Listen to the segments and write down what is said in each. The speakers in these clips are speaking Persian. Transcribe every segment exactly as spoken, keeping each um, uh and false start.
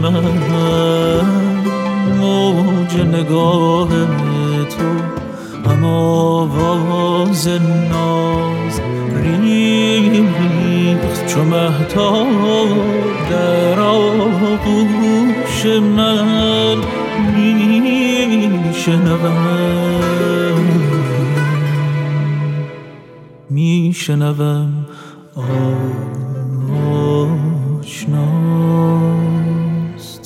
من، موج نگاه تو هم آواز ناز ریخت چو مهتاب در آغوش من. میشنوم میشنوم آشناست.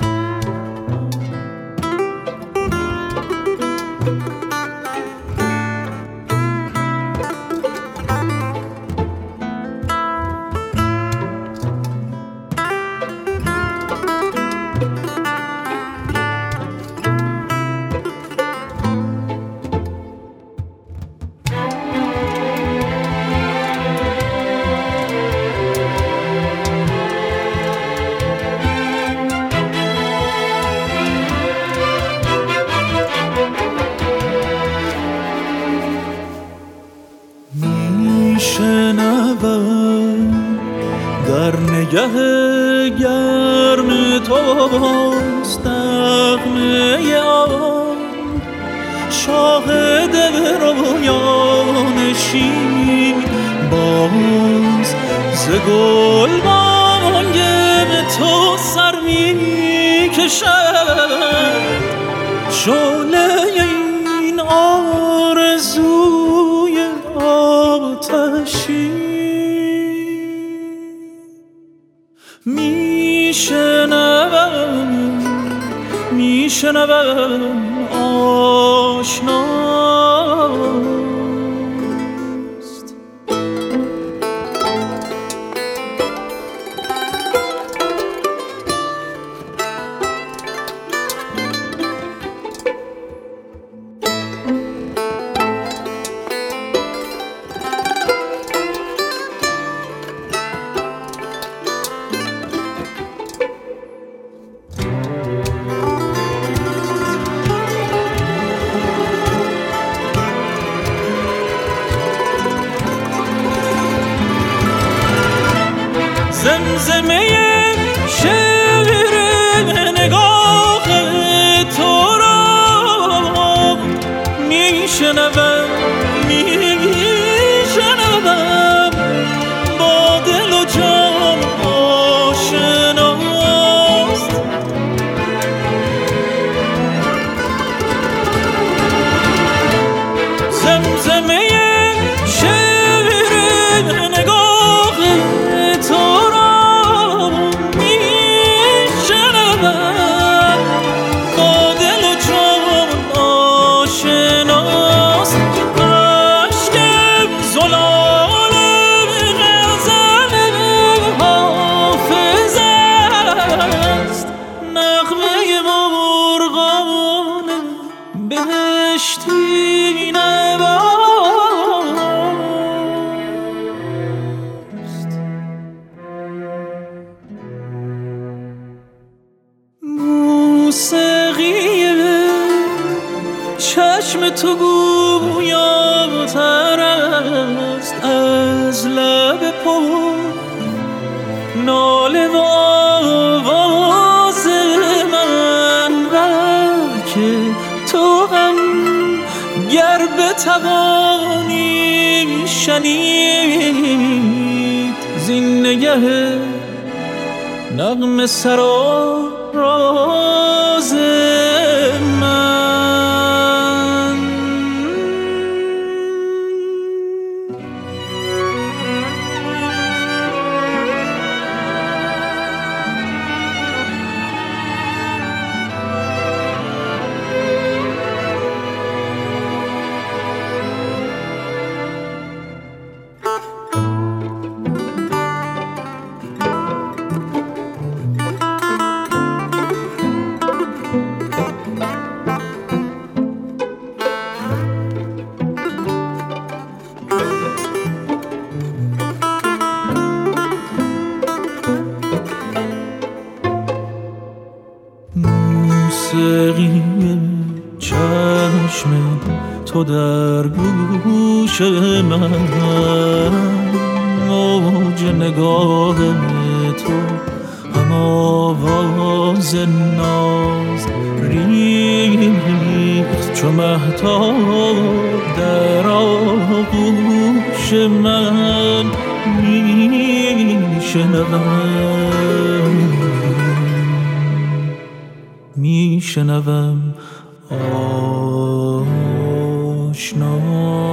در نگه گرم توست نغمه آن شاهد رویان شیر. باز ز گل بانگ تو سر می کشد شعله این آرزوی آتشی. میشنوم میشنوم آشناست. زمزمه شعر نگاه تو را میشنوم میشنوم با دل و جان آشناست. زمزمه شعر نگاه تو بهشتی نواست. موسیقی چشم تو گویاتر است از لب پر ناله و آواز من. که تو هم گر بتوانی شنید زین نگه نغمه سراراز من. موسیقی چشم تو در گوش من، موج نگاه تو هم آواز ناز ریخت چو مهتاب در آغوش من. میشنوم میشنوم آشنا